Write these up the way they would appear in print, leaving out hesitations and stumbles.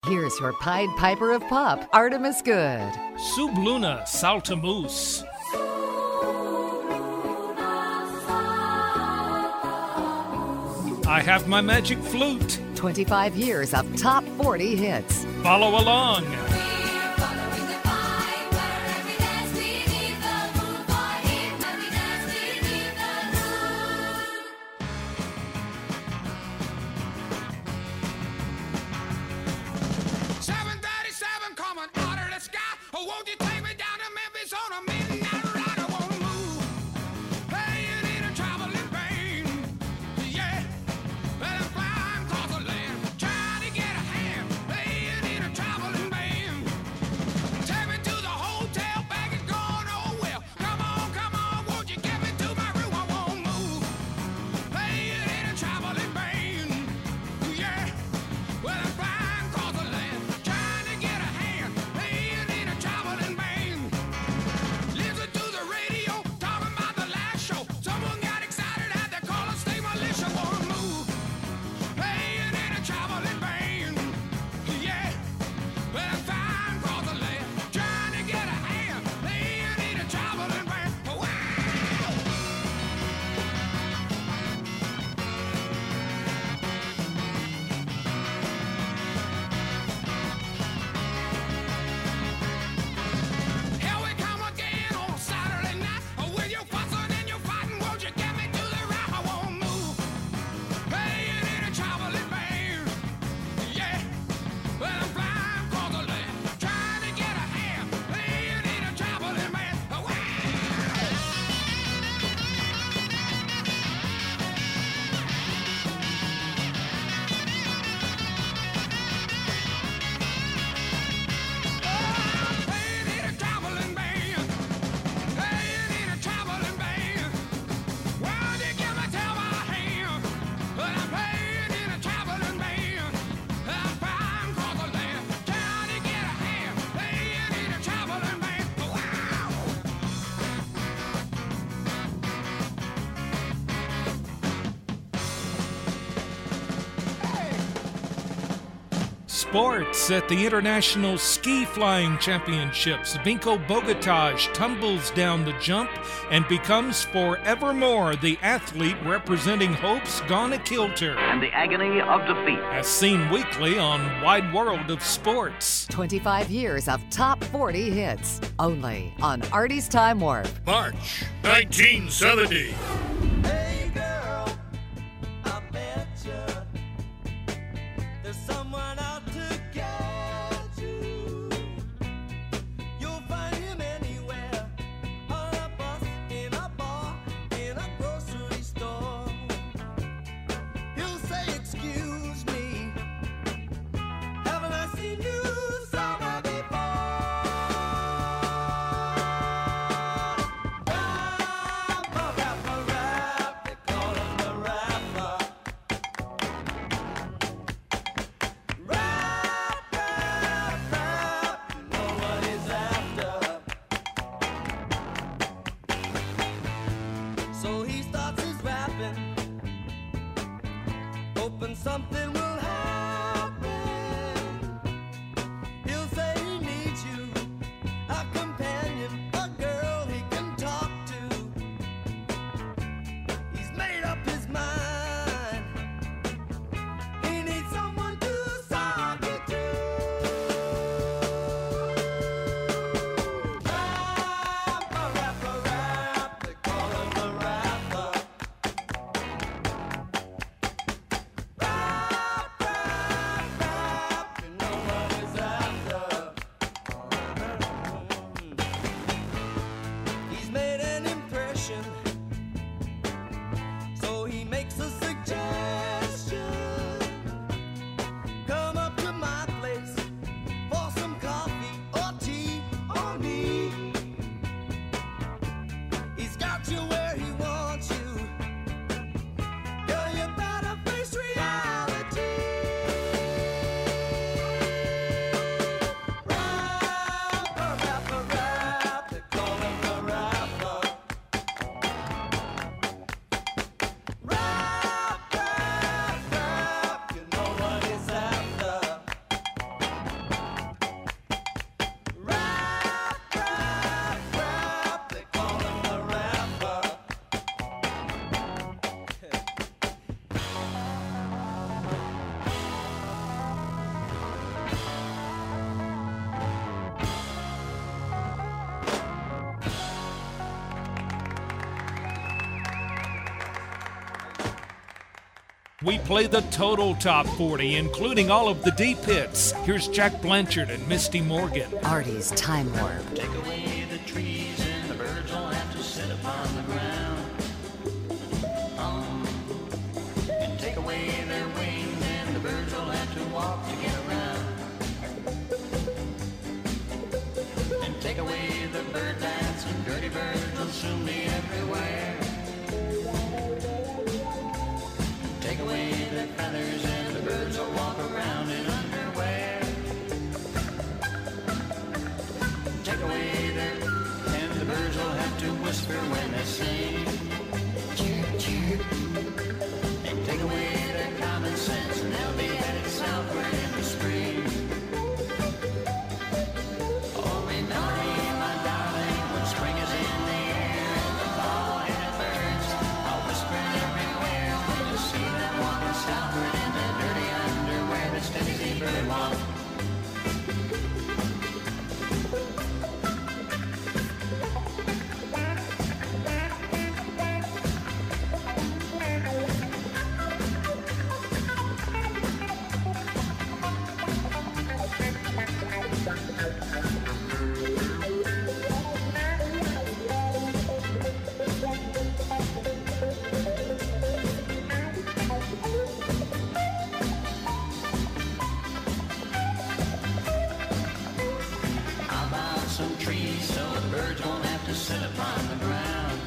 Here's your Pied Piper of Pop, Artemis Good. Subluna Saltamus. I have my magic flute. 25 years of top 40 hits. Follow along. Sports at the International Ski Flying Championships. Vinko Bogataj tumbles down the jump and becomes forevermore the athlete representing Hope's Gonna Kilter. And the agony of defeat. As seen weekly on Wide World of Sports. 25 years of top 40 hits. Only on Artie's Time Warp. March 1970. Hey girl, I bet you there's someone out to get you. You'll find him anywhere, on a bus, in a bar, in a grocery store. He'll say, excuse me, haven't I seen you somewhere before? Rapper, rap, they call him the rapper. Rap, rap, rap, you know what he's after. So he starts his rapping, hoping something will happen. He'll say he needs you, a companion, a girl he can talk to. He's made up his mind. He needs someone to talk it to. Rapper, rap, they call him the rapper. Rap, we play the total top 40, including all of the deep hits. Here's Jack Blanchard and Misty Morgan. Artie's Time Warp. Take away the trees and the birds will have to sit upon the ground. And take away their wings and the birds will have to walk to get around. And take away the bird baths and dirty birds will soon be everywhere. Take away their feathers and the birds will walk around in underwear. Take away their, and the birds will have to whisper when they sing. Chirp, chirp. And take away their common sense and they'll be headed southward in the spring. Oh, remember me, my darling, when spring is in the air and the bald-headed birds are whispering everywhere when you see them walking southward in their dirty underwear. That's Tennessee bird walk. How about some trees so the birds won't have to sit upon the ground?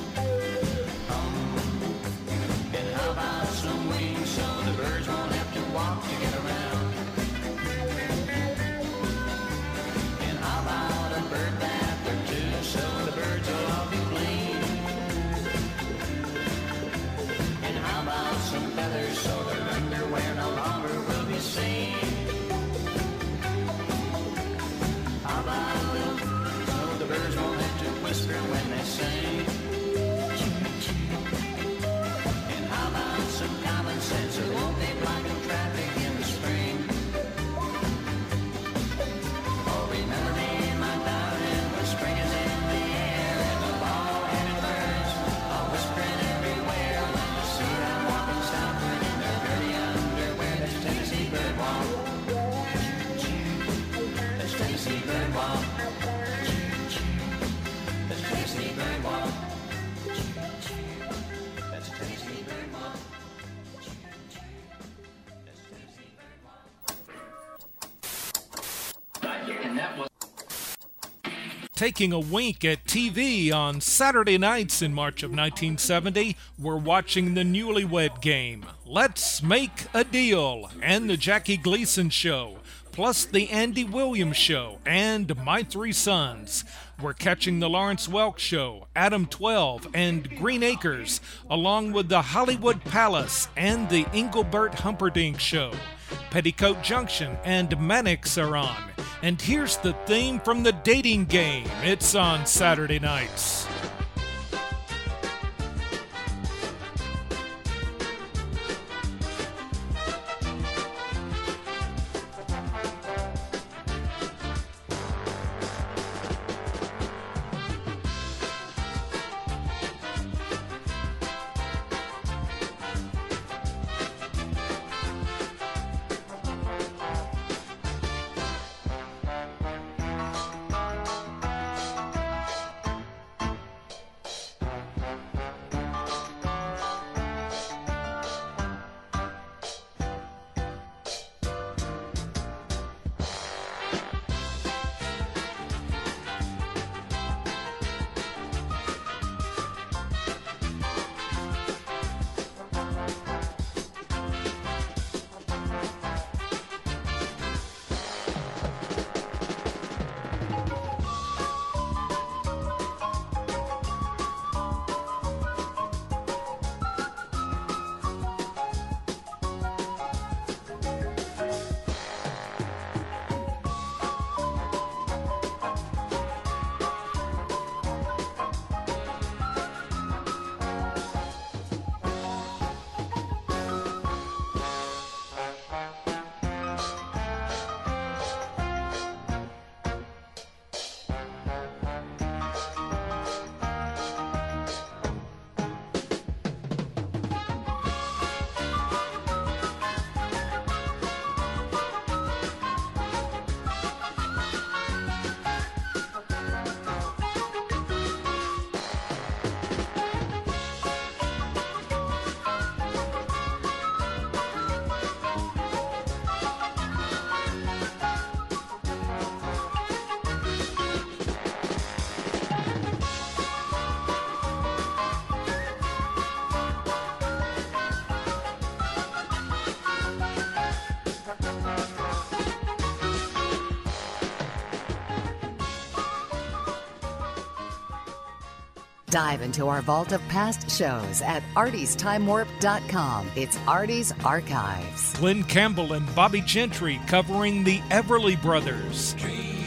And how about some wings so the birds won't have to walk to get around? And how about a bird bath or two so the birds will all be clean? And how about some feathers so their underwear no longer will be seen? How about a little so the birds won't have to whisper when they sing? And how about some common sense so won't they blocking traffic in the spring? Oh, remember me, my darling, when spring is in the air and the bald-headed birds are whispering everywhere when you see them walking southward in their dirty underwear. That's Tennessee bird walk. That's Tennessee bird walk. That's Tennessee bird walk. That's Tennessee bird walk. That's Tennessee bird walk. And that was Taking a wink at TV on Saturday nights in March of 1970, we're watching the Newlywed Game, Let's Make a Deal, and the Jackie Gleason Show, plus the Andy Williams Show and My Three Sons. We're catching the Lawrence Welk Show, Adam 12, and Green Acres, along with the Hollywood Palace and the Engelbert Humperdinck Show. Petticoat Junction and Mannix are on. And here's the theme from the Dating Game. It's on Saturday nights. Dive into our vault of past shows at artystimewarp.com. It's Artie's Archives. Glenn Campbell and Bobby Gentry covering the Everly Brothers.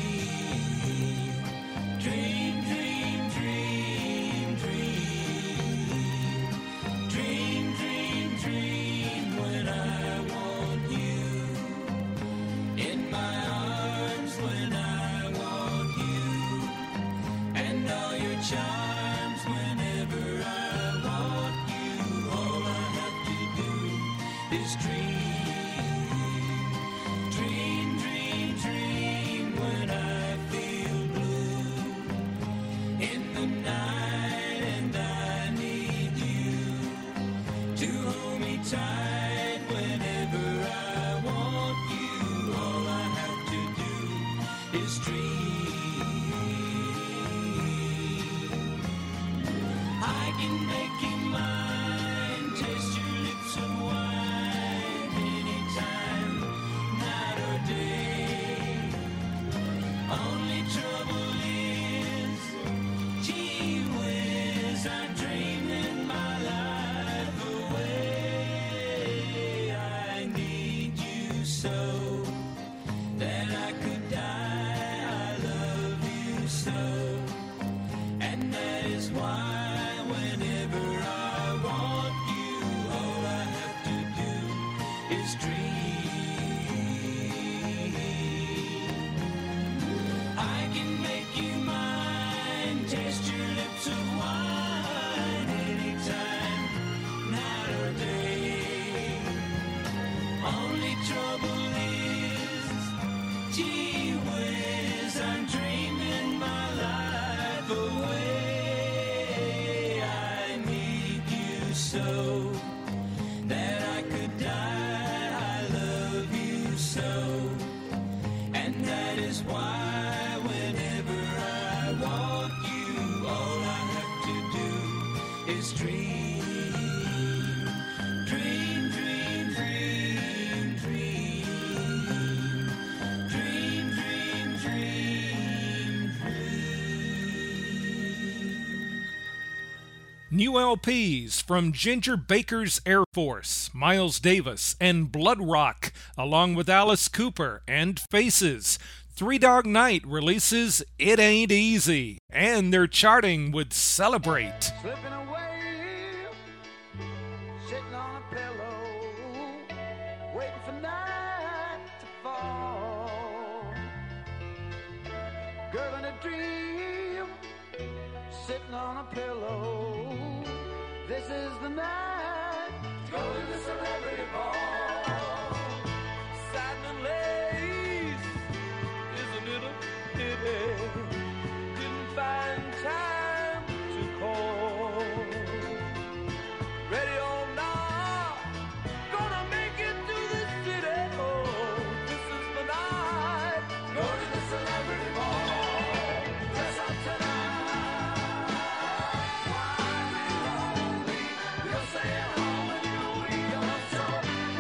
New LPs from Ginger Baker's Air Force, Miles Davis, and Blood Rock, along with Alice Cooper and Faces. Three Dog Night releases It Ain't Easy, and they're charting with Celebrate. Slipping away, sitting on a pillow, waiting for night to fall. Girl in a dream, sitting on a pillow. This is the night to go to the celebrity ball. Satin and lace, isn't it a pity? Didn't find time to call. Ready or not, gonna make it to the city. Oh, this is the night. Go to the celebrity ball. Dress up tonight. Why be lonely? You'll stay at home and you'll eat your soul.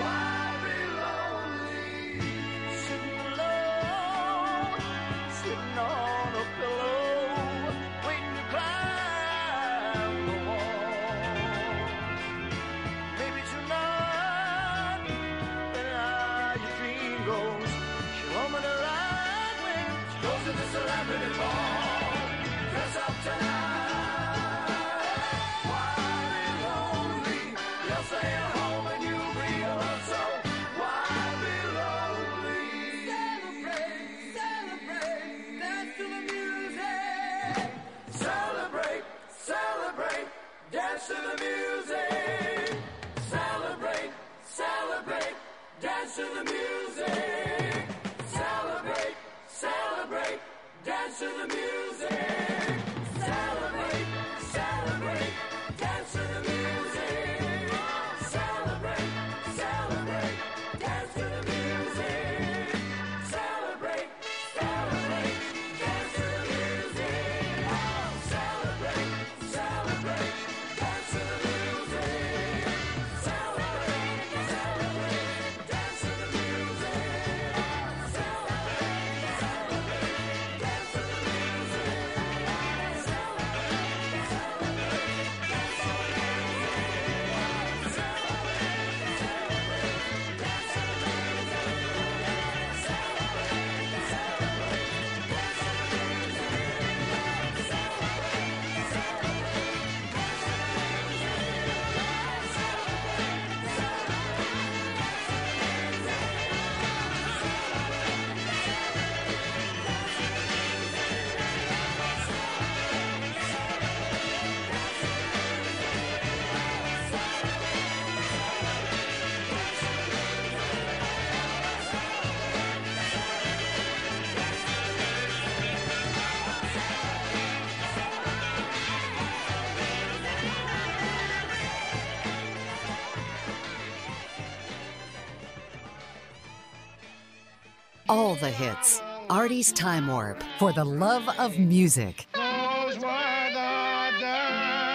All the hits. Artie's Time Warp for the love of music. Those were the days.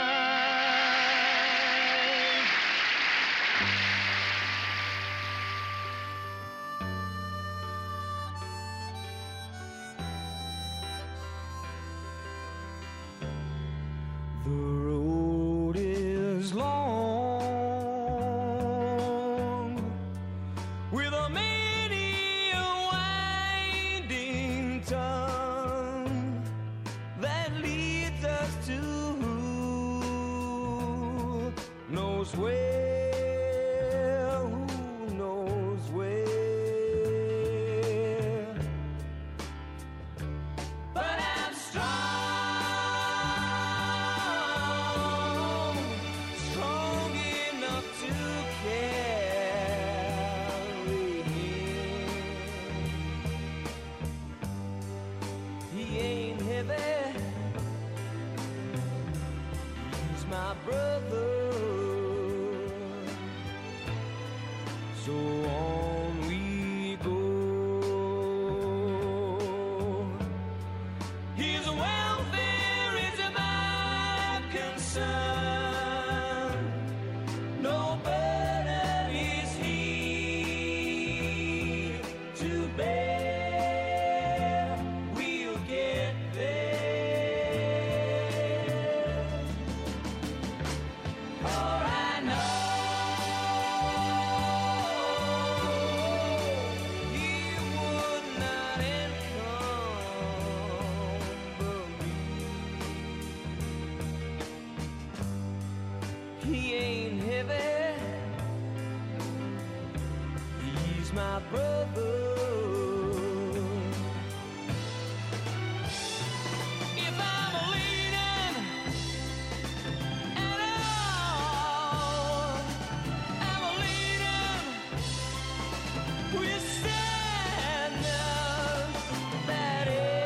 The road is long with a many winding tongue that leads us to who knows where, who knows where. But I'm strong enough to carry him. He ain't heavy, he's my brother. So on we go. His welfare is my concern. No burden is he to bear. We'll get there. For I know he would not encumber me. He ain't heavy, he's my brother. If I'm leaning at all, I'm leaning with sadness that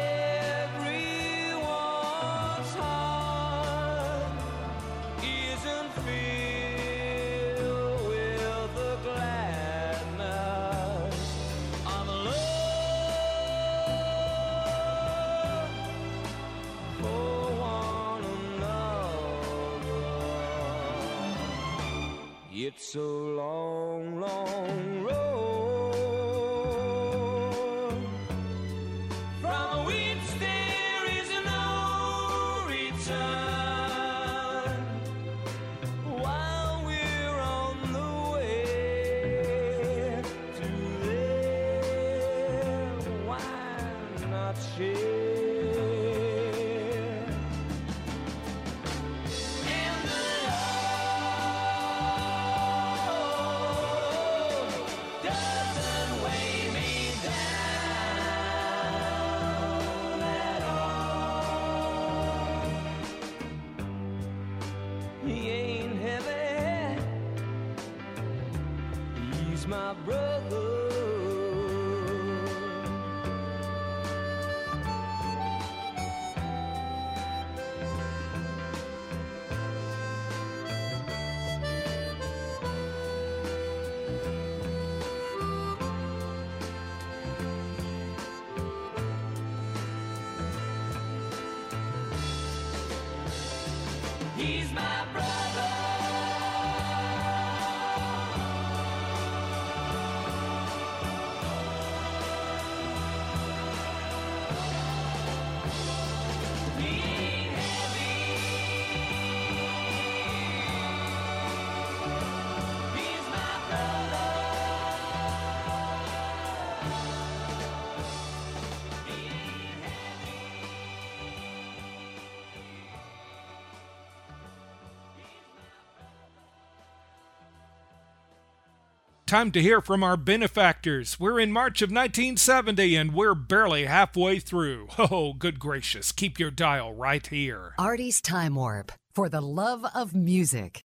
everyone's heart isn't filled with the gladness of love for one another. It's a long, long road from which there is no return. While we're on the way to there, why not share? And the Lord doesn't weigh me down at all. He ain't heavy, he's my brother. He's my brother. He ain't heavy. He's my brother. He ain't heavy. Time to hear from our benefactors. We're in March of 1970 and we're barely halfway through. Oh, good gracious, keep your dial right here. Artie's Time Warp for the love of music.